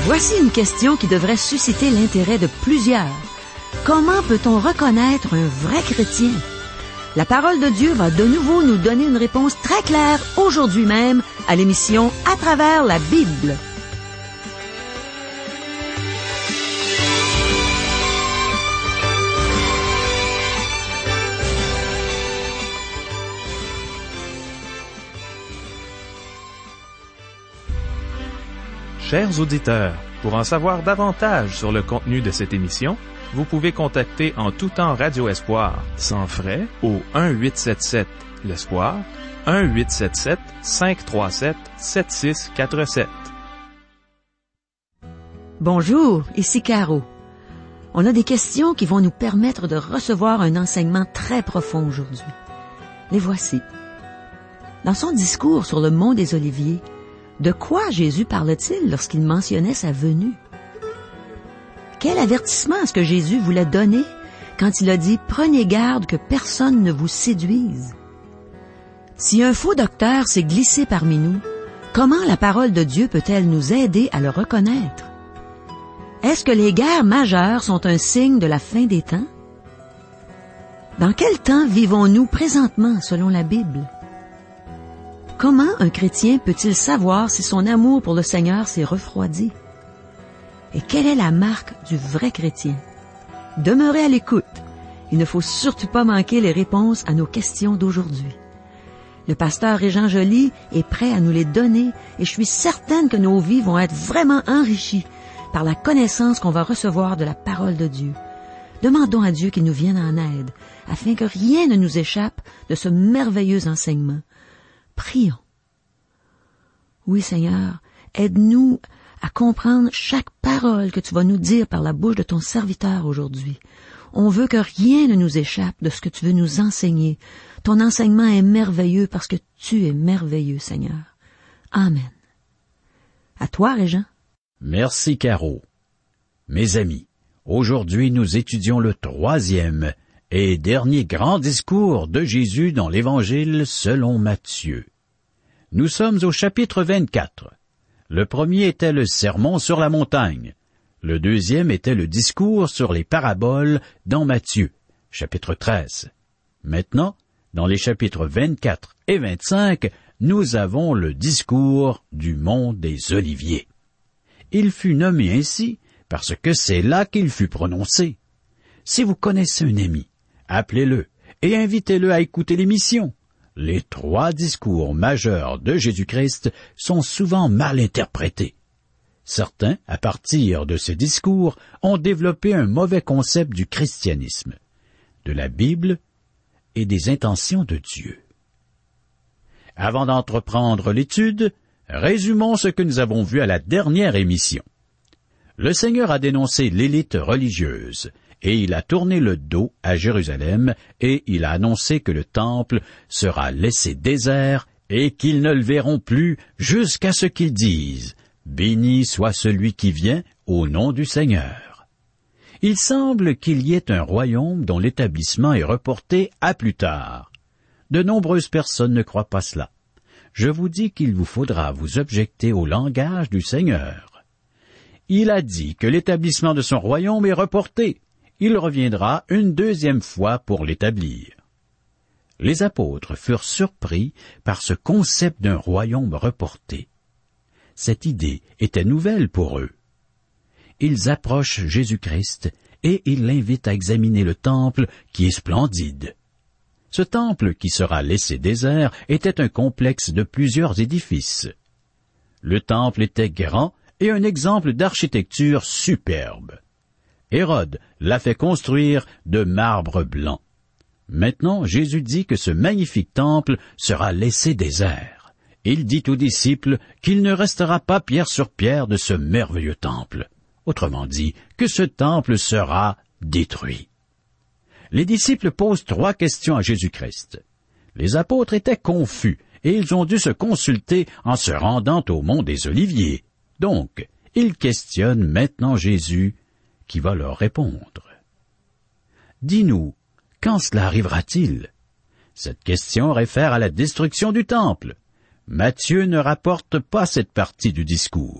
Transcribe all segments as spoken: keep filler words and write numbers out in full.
Voici une question qui devrait susciter l'intérêt de plusieurs. Comment peut-on reconnaître un vrai chrétien? La parole de Dieu va de nouveau nous donner une réponse très claire aujourd'hui même à l'émission À travers la Bible. Chers auditeurs, pour en savoir davantage sur le contenu de cette émission, vous pouvez contacter en tout temps Radio Espoir, sans frais, au un huit sept sept l'Espoir, un huit sept sept cinq trois sept sept six quatre sept. Bonjour, ici Caro. On a des questions qui vont nous permettre de recevoir un enseignement très profond aujourd'hui. Les voici. Dans son discours sur le mont des Oliviers, de quoi Jésus parle-t-il lorsqu'il mentionnait sa venue? Quel avertissement est-ce que Jésus voulait donner quand il a dit « Prenez garde que personne ne vous séduise ». Si un faux docteur s'est glissé parmi nous, comment la parole de Dieu peut-elle nous aider à le reconnaître? Est-ce que les guerres majeures sont un signe de la fin des temps? Dans quel temps vivons-nous présentement selon la Bible? Comment un chrétien peut-il savoir si son amour pour le Seigneur s'est refroidi? Et quelle est la marque du vrai chrétien? Demeurez à l'écoute. Il ne faut surtout pas manquer les réponses à nos questions d'aujourd'hui. Le pasteur Régent Joly est prêt à nous les donner et je suis certaine que nos vies vont être vraiment enrichies par la connaissance qu'on va recevoir de la parole de Dieu. Demandons à Dieu qu'il nous vienne en aide afin que rien ne nous échappe de ce merveilleux enseignement. Prions. Oui, Seigneur, aide-nous à comprendre chaque parole que tu vas nous dire par la bouche de ton serviteur aujourd'hui. On veut que rien ne nous échappe de ce que tu veux nous enseigner. Ton enseignement est merveilleux parce que tu es merveilleux, Seigneur. Amen. À toi, Régent. Merci, Caro. Mes amis, aujourd'hui nous étudions le troisième et dernier grand discours de Jésus dans l'Évangile selon Matthieu. Nous sommes au chapitre vingt-quatre. Le premier était le sermon sur la montagne. Le deuxième était le discours sur les paraboles dans Matthieu, chapitre treize. Maintenant, dans les chapitres vingt-quatre et vingt-cinq, nous avons le discours du mont des Oliviers. Il fut nommé ainsi parce que c'est là qu'il fut prononcé. Si vous connaissez un ami, appelez-le et invitez-le à écouter l'émission. Les trois discours majeurs de Jésus-Christ sont souvent mal interprétés. Certains, à partir de ces discours, ont développé un mauvais concept du christianisme, de la Bible et des intentions de Dieu. Avant d'entreprendre l'étude, résumons ce que nous avons vu à la dernière émission. Le Seigneur a dénoncé l'élite religieuse, et il a tourné le dos à Jérusalem, et il a annoncé que le temple sera laissé désert, et qu'ils ne le verront plus jusqu'à ce qu'ils disent « Béni soit celui qui vient au nom du Seigneur ». Il semble qu'il y ait un royaume dont l'établissement est reporté à plus tard. De nombreuses personnes ne croient pas cela. Je vous dis qu'il vous faudra vous objecter au langage du Seigneur. Il a dit que l'établissement de son royaume est reporté. Il reviendra une deuxième fois pour l'établir. Les apôtres furent surpris par ce concept d'un royaume reporté. Cette idée était nouvelle pour eux. Ils approchent Jésus-Christ et ils l'invitent à examiner le temple qui est splendide. Ce temple qui sera laissé désert était un complexe de plusieurs édifices. Le temple était grand et un exemple d'architecture superbe. Hérode l'a fait construire de marbre blanc. Maintenant, Jésus dit que ce magnifique temple sera laissé désert. Il dit aux disciples qu'il ne restera pas pierre sur pierre de ce merveilleux temple. Autrement dit, que ce temple sera détruit. Les disciples posent trois questions à Jésus-Christ. Les apôtres étaient confus et ils ont dû se consulter en se rendant au mont des Oliviers. Donc, ils questionnent maintenant Jésus, qui va leur répondre. Dis-nous, quand cela arrivera-t-il? Cette question réfère à la destruction du temple. Matthieu ne rapporte pas cette partie du discours.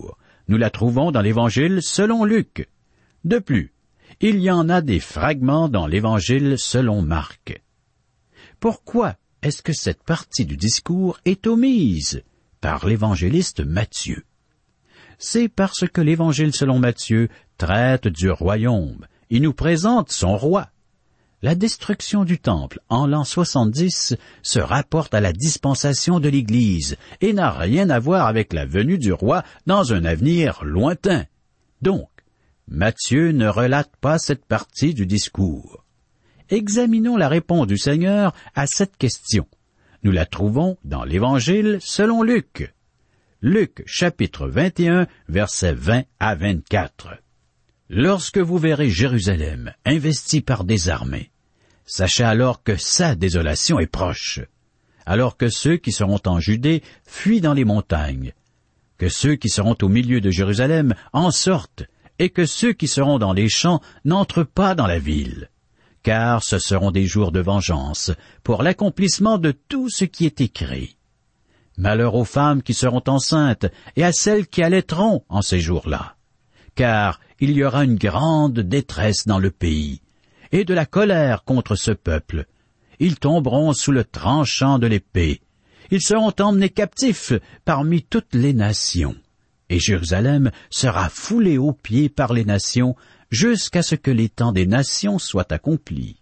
Nous la trouvons dans l'Évangile selon Luc. De plus, il y en a des fragments dans l'Évangile selon Marc. Pourquoi est-ce que cette partie du discours est omise par l'évangéliste Matthieu? C'est parce que l'Évangile selon Matthieu traite du royaume. Il nous présente son roi. La destruction du temple en l'an soixante-dix se rapporte à la dispensation de l'Église et n'a rien à voir avec la venue du roi dans un avenir lointain. Donc, Matthieu ne relate pas cette partie du discours. Examinons la réponse du Seigneur à cette question. Nous la trouvons dans l'Évangile selon Luc. Luc chapitre vingt et un, versets vingt à vingt-quatre. Lorsque vous verrez Jérusalem investie par des armées, sachez alors que sa désolation est proche, alors que ceux qui seront en Judée fuient dans les montagnes, que ceux qui seront au milieu de Jérusalem en sortent, et que ceux qui seront dans les champs n'entrent pas dans la ville, car ce seront des jours de vengeance pour l'accomplissement de tout ce qui est écrit. Malheur aux femmes qui seront enceintes et à celles qui allaiteront en ces jours-là, car il y aura une grande détresse dans le pays, et de la colère contre ce peuple. Ils tomberont sous le tranchant de l'épée. Ils seront emmenés captifs parmi toutes les nations. Et Jérusalem sera foulée aux pieds par les nations jusqu'à ce que les temps des nations soient accomplis.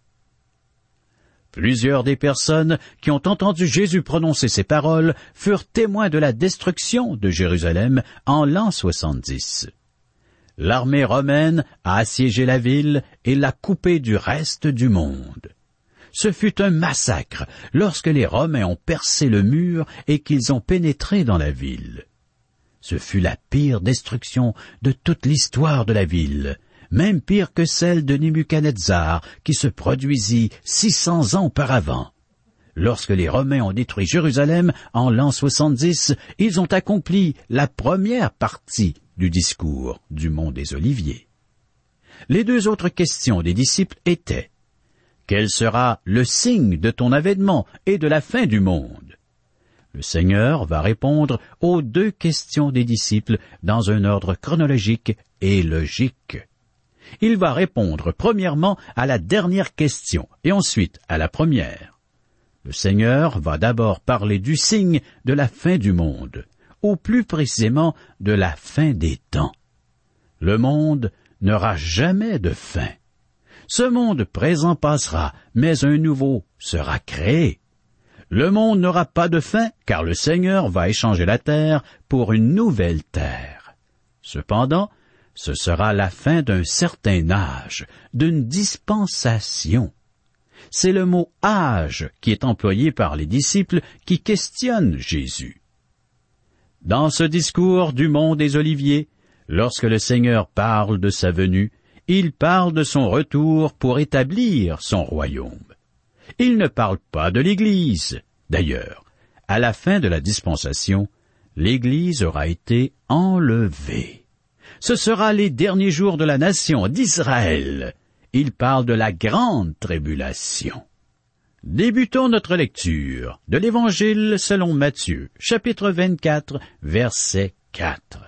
Plusieurs des personnes qui ont entendu Jésus prononcer ces paroles furent témoins de la destruction de Jérusalem en l'an soixante-dix. L'armée romaine a assiégé la ville et l'a coupée du reste du monde. Ce fut un massacre lorsque les Romains ont percé le mur et qu'ils ont pénétré dans la ville. Ce fut la pire destruction de toute l'histoire de la ville, même pire que celle de Nebuchadnezzar qui se produisit six cents ans auparavant. Lorsque les Romains ont détruit Jérusalem en l'an soixante-dix, ils ont accompli la première partie du discours du mont des Oliviers. Les deux autres questions des disciples étaient: quel sera le signe de ton avènement et de la fin du monde? Le Seigneur va répondre aux deux questions des disciples dans un ordre chronologique et logique. Il va répondre premièrement à la dernière question et ensuite à la première. Le Seigneur va d'abord parler du signe de la fin du monde, ou plus précisément de la fin des temps. Le monde n'aura jamais de fin. Ce monde présent passera, mais un nouveau sera créé. Le monde n'aura pas de fin, car le Seigneur va échanger la terre pour une nouvelle terre. Cependant, ce sera la fin d'un certain âge, d'une dispensation. C'est le mot « âge » qui est employé par les disciples qui questionnent Jésus. Dans ce discours du mont des Oliviers, lorsque le Seigneur parle de sa venue, il parle de son retour pour établir son royaume. Il ne parle pas de l'Église. D'ailleurs, à la fin de la dispensation, l'Église aura été enlevée. Ce sera les derniers jours de la nation d'Israël. Il parle de la grande tribulation. Débutons notre lecture de l'Évangile selon Matthieu, chapitre vingt-quatre, verset quatre.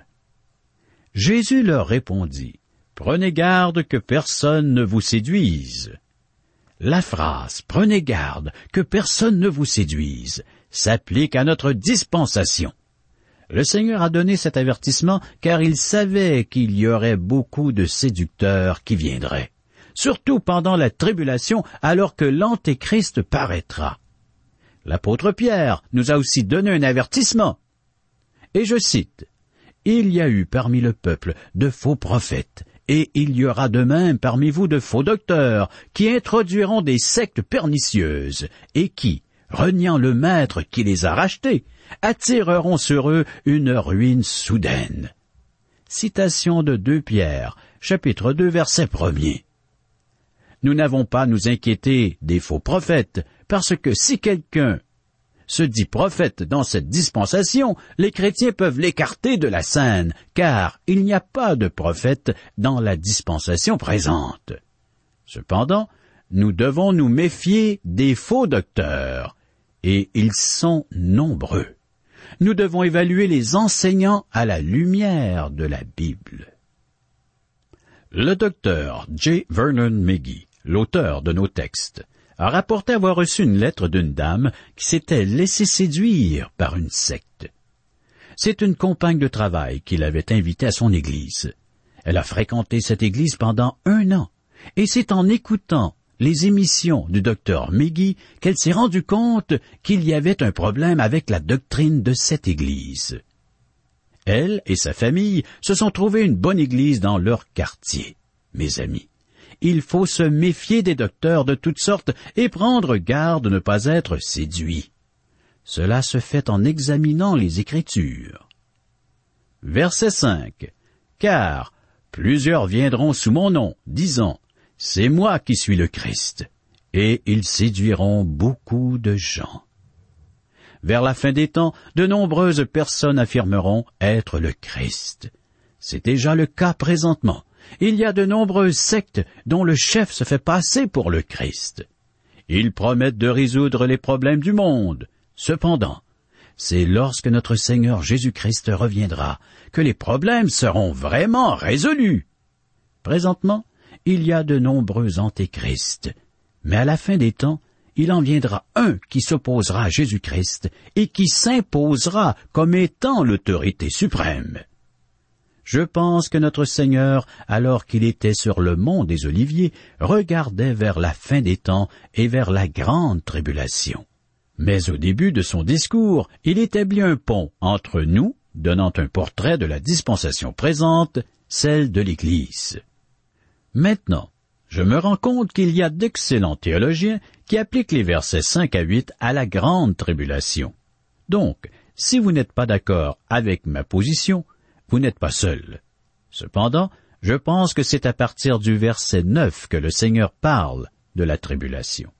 Jésus leur répondit: « Prenez garde que personne ne vous séduise. » La phrase « Prenez garde que personne ne vous séduise » s'applique à notre dispensation. Le Seigneur a donné cet avertissement car il savait qu'il y aurait beaucoup de séducteurs qui viendraient, surtout pendant la tribulation alors que l'Antéchrist paraîtra. L'apôtre Pierre nous a aussi donné un avertissement. Et je cite: « Il y a eu parmi le peuple de faux prophètes, et il y aura de même parmi vous de faux docteurs, qui introduiront des sectes pernicieuses, et qui, reniant le maître qui les a rachetés, attireront sur eux une ruine soudaine. » Citation de deux Pierre, chapitre deux, verset premier. Nous n'avons pas à nous inquiéter des faux prophètes, parce que si quelqu'un se dit prophète dans cette dispensation, les chrétiens peuvent l'écarter de la scène, car il n'y a pas de prophète dans la dispensation présente. Cependant, nous devons nous méfier des faux docteurs, et ils sont nombreux. nous devons évaluer les enseignants à la lumière de la Bible. Le docteur J. Vernon McGee, l'auteur de nos textes, a rapporté avoir reçu une lettre d'une dame qui s'était laissée séduire par une secte. C'est une compagne de travail qui l'avait invitée à son église. Elle a fréquenté cette église pendant un an, et c'est en écoutant les émissions du docteur McGee qu'elle s'est rendue compte qu'il y avait un problème avec la doctrine de cette église. Elle et sa famille se sont trouvés une bonne église dans leur quartier. Mes amis, il faut se méfier des docteurs de toutes sortes et prendre garde de ne pas être séduit. Cela se fait en examinant les Écritures. Verset cinq. Car plusieurs viendront sous mon nom, disant, « C'est moi qui suis le Christ », et ils séduiront beaucoup de gens. Vers la fin des temps, de nombreuses personnes affirmeront être le Christ. C'est déjà le cas présentement. Il y a de nombreuses sectes dont le chef se fait passer pour le Christ. Ils promettent de résoudre les problèmes du monde. Cependant, c'est lorsque notre Seigneur Jésus-Christ reviendra que les problèmes seront vraiment résolus. Présentement, il y a de nombreux antéchrists, mais à la fin des temps, il en viendra un qui s'opposera à Jésus-Christ et qui s'imposera comme étant l'autorité suprême. Je pense que notre Seigneur, alors qu'il était sur le mont des Oliviers, regardait vers la fin des temps et vers la grande tribulation. Mais au début de son discours, il établit un pont entre nous, donnant un portrait de la dispensation présente, celle de l'Église. Maintenant, je me rends compte qu'il y a d'excellents théologiens qui appliquent les versets cinq à huit à la grande tribulation. Donc, si vous n'êtes pas d'accord avec ma position, vous n'êtes pas seul. Cependant, je pense que c'est à partir du verset neuf que le Seigneur parle de la tribulation.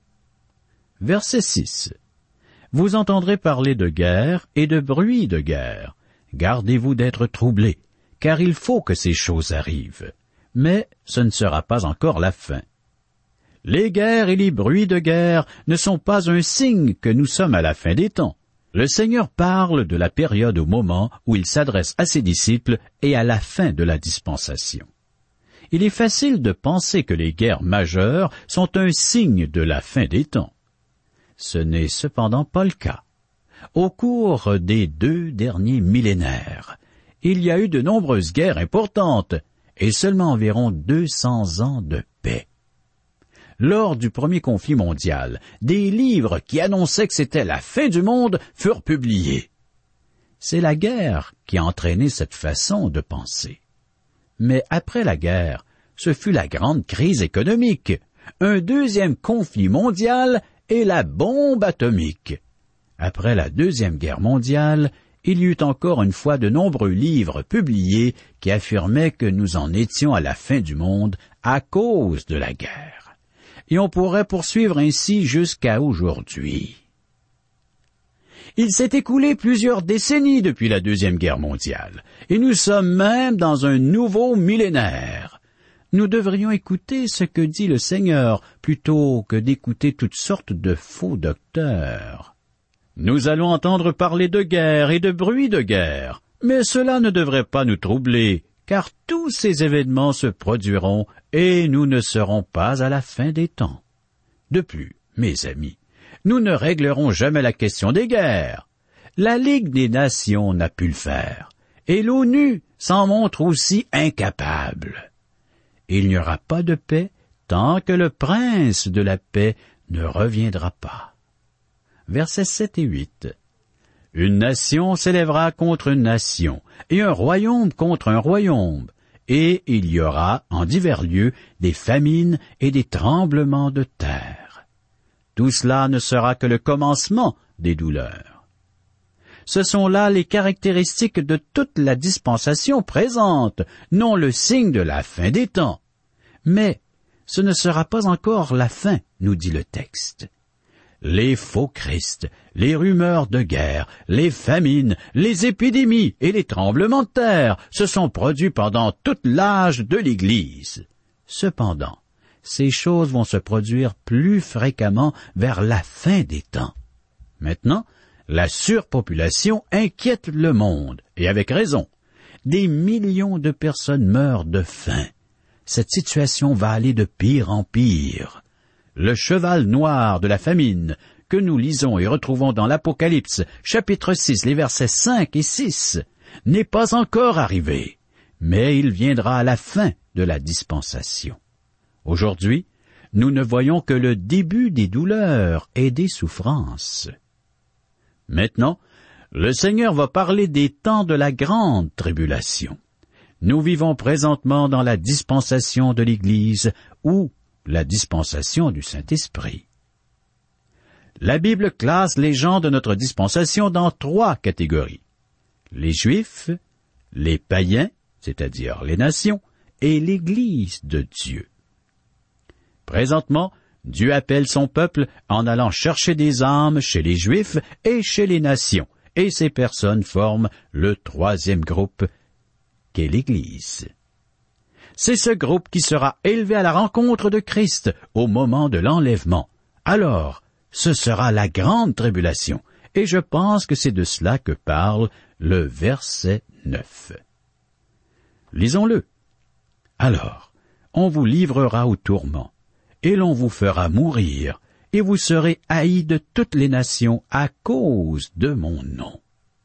Verset six. Vous entendrez parler de guerre et de bruit de guerre. Gardez-vous d'être troublés, car il faut que ces choses arrivent. Mais ce ne sera pas encore la fin. Les guerres et les bruits de guerre ne sont pas un signe que nous sommes à la fin des temps. Le Seigneur parle de la période au moment où il s'adresse à ses disciples et à la fin de la dispensation. Il est facile de penser que les guerres majeures sont un signe de la fin des temps. Ce n'est cependant pas le cas. Au cours des deux derniers millénaires, il y a eu de nombreuses guerres importantes et seulement environ deux cents ans de paix. Lors du premier conflit mondial, des livres qui annonçaient que c'était la fin du monde furent publiés. C'est la guerre qui a entraîné cette façon de penser. Mais après la guerre, ce fut la grande crise économique, un deuxième conflit mondial et la bombe atomique. Après la Deuxième Guerre mondiale, il y eut encore une fois de nombreux livres publiés qui affirmaient que nous en étions à la fin du monde à cause de la guerre. Et on pourrait poursuivre ainsi jusqu'à aujourd'hui. Il s'est écoulé plusieurs décennies depuis la Deuxième Guerre mondiale, et nous sommes même dans un nouveau millénaire. Nous devrions écouter ce que dit le Seigneur plutôt que d'écouter toutes sortes de faux docteurs. Nous allons entendre parler de guerre et de bruit de guerre, mais cela ne devrait pas nous troubler, car tous ces événements se produiront et nous ne serons pas à la fin des temps. De plus, mes amis, nous ne réglerons jamais la question des guerres. La Ligue des Nations n'a pu le faire, et l'ONU s'en montre aussi incapable. Il n'y aura pas de paix tant que le prince de la paix ne reviendra pas. Versets sept et huit. Une nation s'élèvera contre une nation, et un royaume contre un royaume, et il y aura en divers lieux des famines et des tremblements de terre. Tout cela ne sera que le commencement des douleurs. Ce sont là les caractéristiques de toute la dispensation présente, non le signe de la fin des temps. Mais ce ne sera pas encore la fin, nous dit le texte. Les faux Christ, les rumeurs de guerre, les famines, les épidémies et les tremblements de terre se sont produits pendant toute l'âge de l'Église. Cependant, ces choses vont se produire plus fréquemment vers la fin des temps. Maintenant, La surpopulation inquiète le monde, et avec raison. Des millions de personnes meurent de faim. Cette situation va aller de pire en pire. Le cheval noir de la famine, que nous lisons et retrouvons dans l'Apocalypse, chapitre six, les versets cinq et six, n'est pas encore arrivé, mais il viendra à la fin de la dispensation. Aujourd'hui, nous ne voyons que le début des douleurs et des souffrances. Maintenant, le Seigneur va parler des temps de la grande tribulation. Nous vivons présentement dans la dispensation de l'Église ou la dispensation du Saint-Esprit. La Bible classe les gens de notre dispensation dans trois catégories. Les Juifs, les païens, c'est-à-dire les nations, et l'Église de Dieu. Présentement, Dieu appelle son peuple en allant chercher des âmes chez les Juifs et chez les nations, et ces personnes forment le troisième groupe, qu'est l'Église. C'est ce groupe qui sera élevé à la rencontre de Christ au moment de l'enlèvement. Alors, ce sera la grande tribulation, et je pense que c'est de cela que parle le verset neuf. Lisons-le. Alors, on vous livrera au tourment, et l'on vous fera mourir, et vous serez haïs de toutes les nations à cause de mon nom.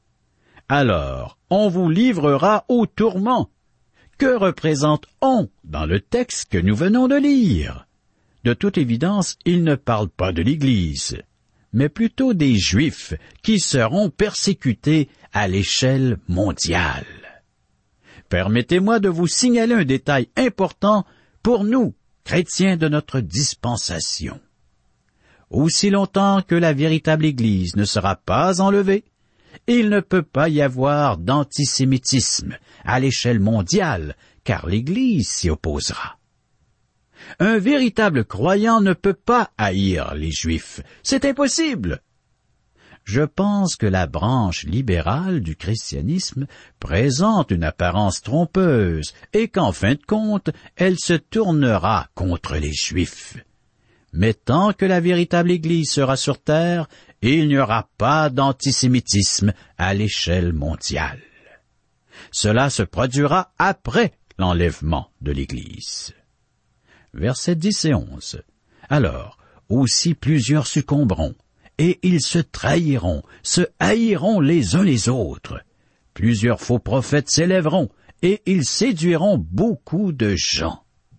Alors, on vous livrera au tourment. Que représente « on » dans le texte que nous venons de lire? De toute évidence, il ne parle pas de l'Église, mais plutôt des Juifs qui seront persécutés à l'échelle mondiale. Permettez-moi de vous signaler un détail important pour nous, chrétiens de notre dispensation. Aussi longtemps que la véritable Église ne sera pas enlevée, il ne peut pas y avoir d'antisémitisme à l'échelle mondiale, car l'Église s'y opposera. Un véritable croyant ne peut pas haïr les Juifs. C'est impossible. Je pense que la branche libérale du christianisme présente une apparence trompeuse et qu'en fin de compte, elle se tournera contre les Juifs. Mais tant que la véritable Église sera sur terre, il n'y aura pas d'antisémitisme à l'échelle mondiale. Cela se produira après l'enlèvement de l'Église. Versets dix et onze. Alors, aussi plusieurs succomberont, et ils se trahiront, se haïront les uns les autres. Plusieurs faux prophètes s'élèveront, et ils séduiront beaucoup de gens.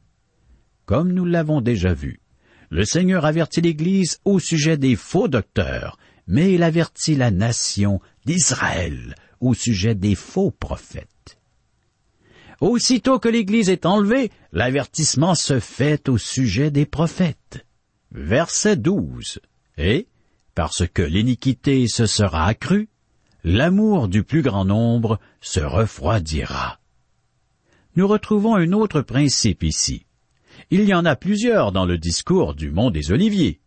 Comme nous l'avons déjà vu, le Seigneur avertit l'Église au sujet des faux docteurs, mais il avertit la nation d'Israël au sujet des faux prophètes. Aussitôt que l'Église est enlevée, l'avertissement se fait au sujet des prophètes. Verset douze. Et, parce que l'iniquité se sera accrue, l'amour du plus grand nombre se refroidira. Nous retrouvons un autre principe ici. Il y en a plusieurs dans le discours du Mont des Oliviers.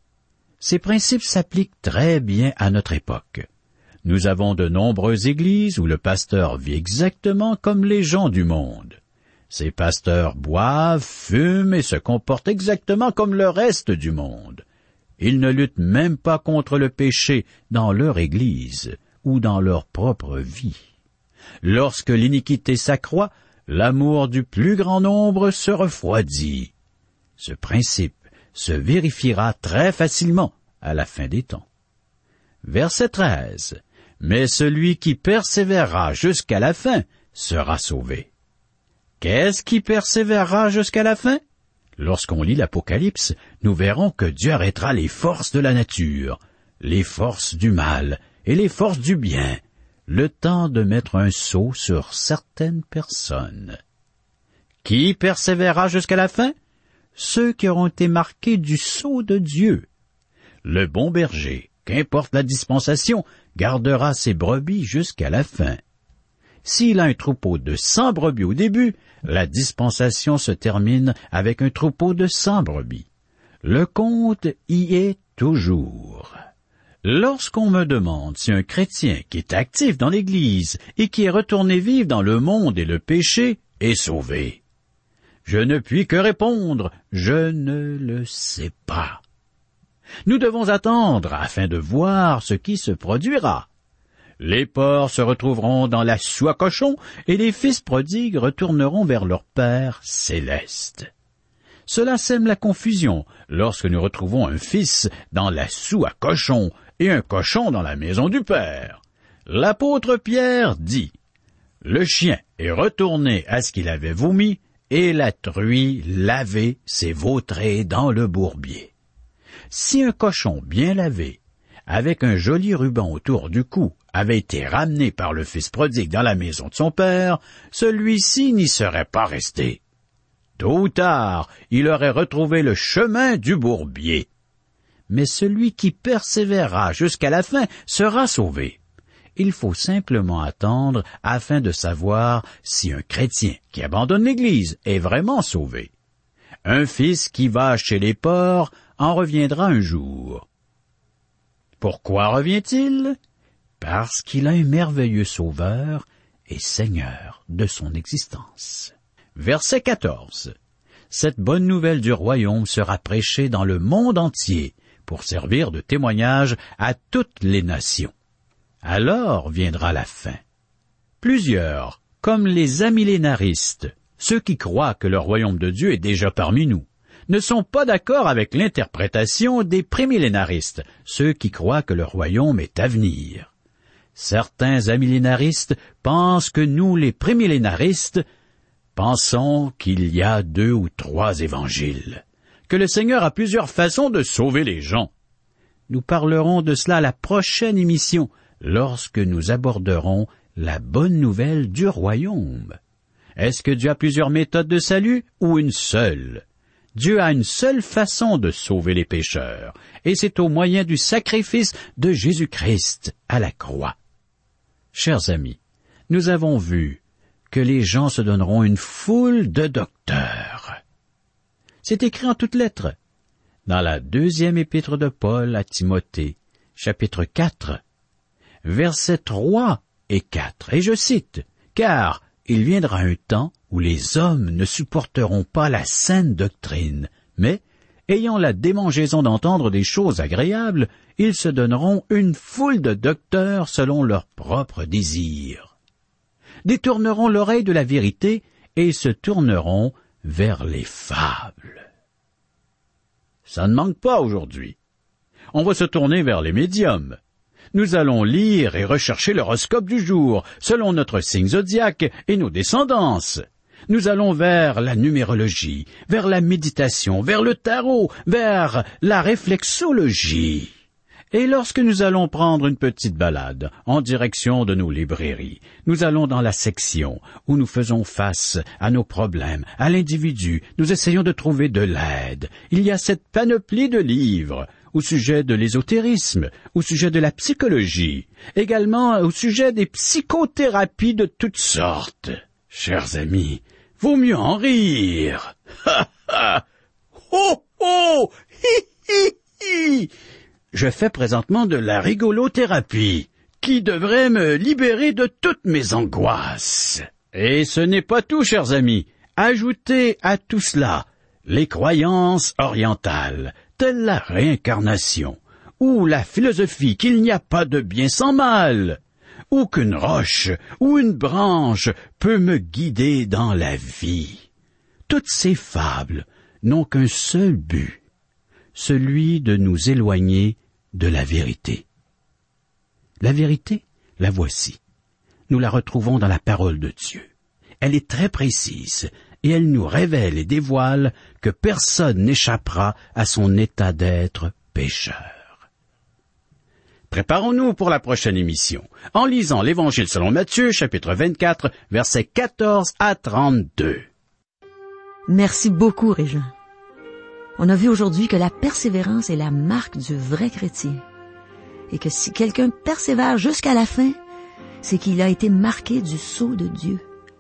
Ces principes s'appliquent très bien à notre époque. Nous avons de nombreuses églises où le pasteur vit exactement comme les gens du monde. Ces pasteurs boivent, fument et se comportent exactement comme le reste du monde. Ils ne luttent même pas contre le péché dans leur église ou dans leur propre vie. Lorsque l'iniquité s'accroît, l'amour du plus grand nombre se refroidit. Ce principe se vérifiera très facilement à la fin des temps. Verset treize. Mais celui qui persévérera jusqu'à la fin sera sauvé. Qu'est-ce qui persévérera jusqu'à la fin? Lorsqu'on lit l'Apocalypse, nous verrons que Dieu arrêtera les forces de la nature, les forces du mal et les forces du bien, le temps de mettre un sceau sur certaines personnes. Qui persévérera jusqu'à la fin? Ceux qui auront été marqués du sceau de Dieu. Le bon berger, qu'importe la dispensation, gardera ses brebis jusqu'à la fin. S'il a un troupeau de cent brebis au début, la dispensation se termine avec un troupeau de cent brebis. Le compte y est toujours. Lorsqu'on me demande si un chrétien qui est actif dans l'Église et qui est retourné vivre dans le monde et le péché est sauvé, je ne puis que répondre, je ne le sais pas. Nous devons attendre afin de voir ce qui se produira. Les porcs se retrouveront dans la soue à cochon et les fils prodigues retourneront vers leur Père céleste. Cela sème la confusion lorsque nous retrouvons un fils dans la soue à cochon et un cochon dans la maison du Père. L'apôtre Pierre dit, « Le chien est retourné à ce qu'il avait vomi, et la truie lavée s'est vautrée dans le bourbier. » Si un cochon bien lavé, avec un joli ruban autour du cou, avait été ramené par le fils prodigue dans la maison de son père, celui-ci n'y serait pas resté. Tôt ou tard, il aurait retrouvé le chemin du bourbier. Mais celui qui persévérera jusqu'à la fin sera sauvé. Il faut simplement attendre afin de savoir si un chrétien qui abandonne l'Église est vraiment sauvé. Un fils qui va chez les porcs en reviendra un jour. Pourquoi revient-il? Parce qu'il a un merveilleux Sauveur et Seigneur de son existence. Verset quatorze. Cette bonne nouvelle du royaume sera prêchée dans le monde entier pour servir de témoignage à toutes les nations. Alors viendra la fin. Plusieurs, comme les amillénaristes, ceux qui croient que le royaume de Dieu est déjà parmi nous, ne sont pas d'accord avec l'interprétation des prémillénaristes, ceux qui croient que le royaume est à venir. Certains amillénaristes pensent que nous, les prémillénaristes, pensons qu'il y a deux ou trois évangiles, que le Seigneur a plusieurs façons de sauver les gens. Nous parlerons de cela à la prochaine émission, lorsque nous aborderons la bonne nouvelle du royaume. Est-ce que Dieu a plusieurs méthodes de salut ou une seule? Dieu a une seule façon de sauver les pécheurs, et c'est au moyen du sacrifice de Jésus-Christ à la croix. Chers amis, nous avons vu que les gens se donneront une foule de docteurs. C'est écrit en toutes lettres, dans la deuxième épître de Paul à Timothée, chapitre quatre, versets trois et quatre, et je cite, « Car il viendra un temps où les hommes ne supporteront pas la saine doctrine, mais, ayant la démangeaison d'entendre des choses agréables, ils se donneront une foule de docteurs selon leurs propres désirs. Détourneront l'oreille de la vérité et se tourneront vers les fables. » Ça ne manque pas aujourd'hui. On va se tourner vers les médiums. Nous allons lire et rechercher l'horoscope du jour, selon notre signe zodiaque et nos descendances. Nous allons vers la numérologie, vers la méditation, vers le tarot, vers la réflexologie. Et lorsque nous allons prendre une petite balade en direction de nos librairies, nous allons dans la section où nous faisons face à nos problèmes, à l'individu, nous essayons de trouver de l'aide. Il y a cette panoplie de livres au sujet de l'ésotérisme, au sujet de la psychologie, également au sujet des psychothérapies de toutes sortes. Chers amis, vaut mieux en rire. Ha ha! Ho ho! Hi hi hi! Je fais présentement de la rigolothérapie, qui devrait me libérer de toutes mes angoisses. Et ce n'est pas tout, chers amis. Ajoutez à tout cela les croyances orientales, telles la réincarnation, ou la philosophie qu'il n'y a pas de bien sans mal, ou qu'une roche ou une branche peut me guider dans la vie. Toutes ces fables n'ont qu'un seul but, celui de nous éloigner de la vérité. La vérité, la voici. Nous la retrouvons dans la parole de Dieu. Elle est très précise et elle nous révèle et dévoile que personne n'échappera à son état d'être pécheur. Préparons-nous pour la prochaine émission en lisant l'Évangile selon Matthieu, chapitre vingt-quatre, versets quatorze à trente-deux. Merci beaucoup, Régent. On a vu aujourd'hui que la persévérance est la marque du vrai chrétien. Et que si quelqu'un persévère jusqu'à la fin, c'est qu'il a été marqué du sceau de Dieu.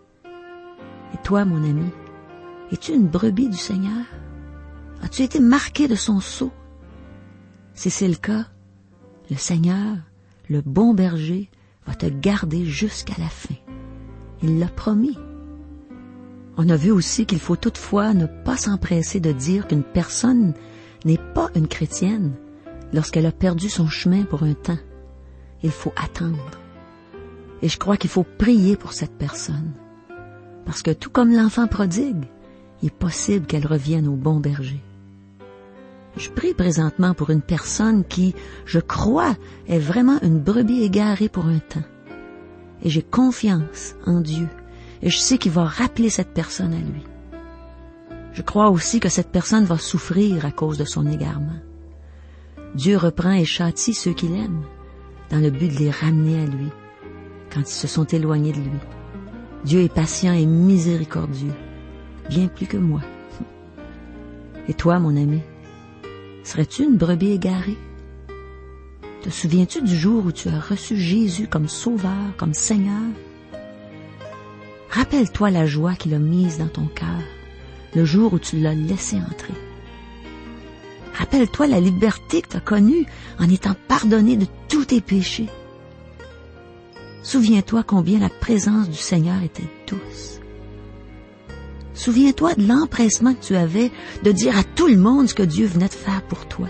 Et toi, mon ami, es-tu une brebis du Seigneur? As-tu été marqué de son sceau? Si c'est le cas, le Seigneur, le bon berger, va te garder jusqu'à la fin. Il l'a promis. On a vu aussi qu'il faut toutefois ne pas s'empresser de dire qu'une personne n'est pas une chrétienne lorsqu'elle a perdu son chemin pour un temps, il faut attendre. Et je crois qu'il faut prier pour cette personne. Parce que tout comme l'enfant prodigue, il est possible qu'elle revienne au bon berger. Je prie présentement pour une personne qui, je crois, est vraiment une brebis égarée pour un temps. Et j'ai confiance en Dieu. Et je sais qu'il va rappeler cette personne à lui. Je crois aussi que cette personne va souffrir à cause de son égarement. Dieu reprend et châtie ceux qu'il aime, dans le but de les ramener à lui, quand ils se sont éloignés de lui. Dieu est patient et miséricordieux, bien plus que moi. Et toi, mon ami, serais-tu une brebis égarée? Te souviens-tu du jour où tu as reçu Jésus comme Sauveur, comme Seigneur? Rappelle-toi la joie qu'il a mise dans ton cœur, le jour où tu l'as laissé entrer. Rappelle-toi la liberté que tu as connue en étant pardonné de tous tes péchés. Souviens-toi combien la présence du Seigneur était douce. Souviens-toi de l'empressement que tu avais de dire à tout le monde ce que Dieu venait de faire pour toi.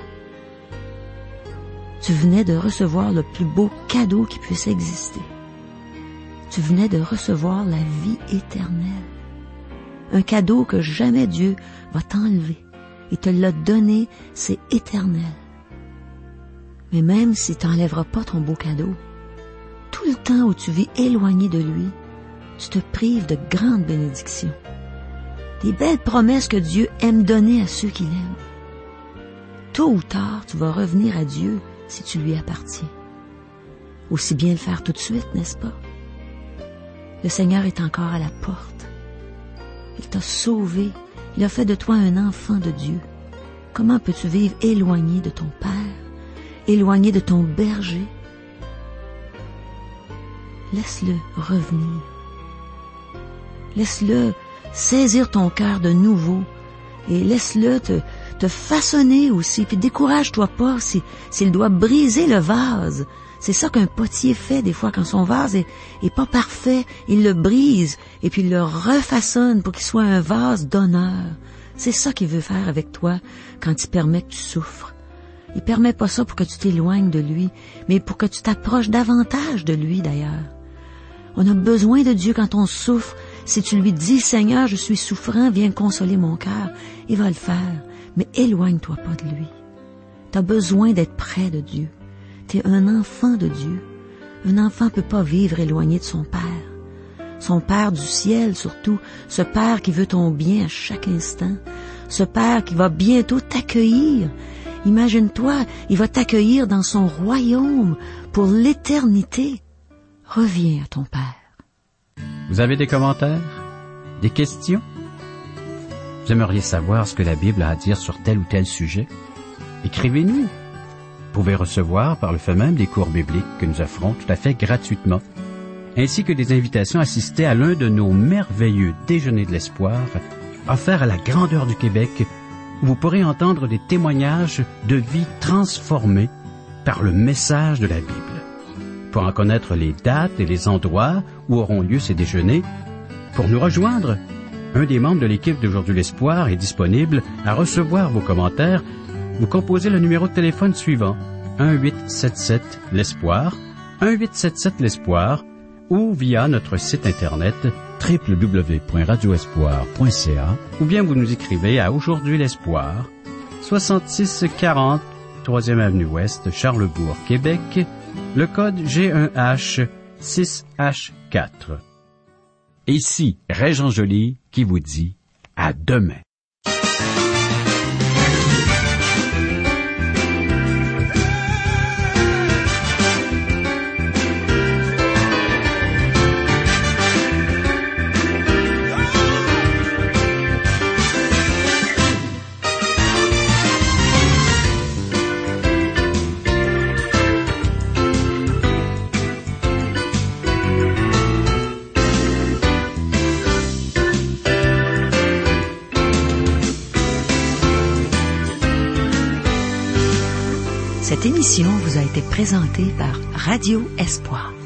Tu venais de recevoir le plus beau cadeau qui puisse exister. Tu venais de recevoir la vie éternelle. Un cadeau que jamais Dieu va t'enlever. Il te l'a donné, c'est éternel. Mais même s'il t'enlèvera pas ton beau cadeau, tout le temps où tu vis éloigné de lui, tu te prives de grandes bénédictions. Des belles promesses que Dieu aime donner à ceux qu'il aime. Tôt ou tard, tu vas revenir à Dieu si tu lui appartiens. Aussi bien le faire tout de suite, n'est-ce pas? Le Seigneur est encore à la porte. Il t'a sauvé. Il a fait de toi un enfant de Dieu. Comment peux-tu vivre éloigné de ton Père, éloigné de ton berger? Laisse-le revenir. Laisse-le saisir ton cœur de nouveau et laisse-le te, te façonner aussi. Puis décourage-toi pas si, s'il doit briser le vase. C'est ça qu'un potier fait des fois quand son vase est, est pas parfait. Il le brise et puis il le refaçonne pour qu'il soit un vase d'honneur. C'est ça qu'il veut faire avec toi quand il permet que tu souffres. Il permet pas ça pour que tu t'éloignes de lui, mais pour que tu t'approches davantage de lui d'ailleurs. On a besoin de Dieu quand on souffre. Si tu lui dis, Seigneur, je suis souffrant, viens consoler mon cœur, il va le faire. Mais éloigne-toi pas de lui. Tu as besoin d'être près de Dieu. Tu es un enfant de Dieu. Un enfant ne peut pas vivre éloigné de son Père. Son Père du ciel surtout, ce Père qui veut ton bien à chaque instant, ce Père qui va bientôt t'accueillir. Imagine-toi, il va t'accueillir dans son royaume pour l'éternité. Reviens à ton Père. Vous avez des commentaires? Des questions? Vous aimeriez savoir ce que la Bible a à dire sur tel ou tel sujet? Écrivez-nous. Vous pouvez recevoir par le fait même des cours bibliques que nous offrons tout à fait gratuitement, ainsi que des invitations à assister à l'un de nos merveilleux déjeuners de l'espoir, offerts à la grandeur du Québec, où vous pourrez entendre des témoignages de vie transformées par le message de la Bible. Pour en connaître les dates et les endroits où auront lieu ces déjeuners, pour nous rejoindre, un des membres de l'équipe d'Aujourd'hui l'Espoir est disponible à recevoir vos commentaires. Vous composez le numéro de téléphone suivant, un huit sept sept l'Espoir, un huit sept sept l'Espoir, ou via notre site internet w w w point radio espoir point c a, ou bien vous nous écrivez à Aujourd'hui l'Espoir, soixante-six quarante, troisième avenue Ouest, Charlebourg, Québec, le code G un H six H quatre. Et ici, Régent Joly qui vous dit à demain. Cette émission vous a été présentée par Radio Espoir.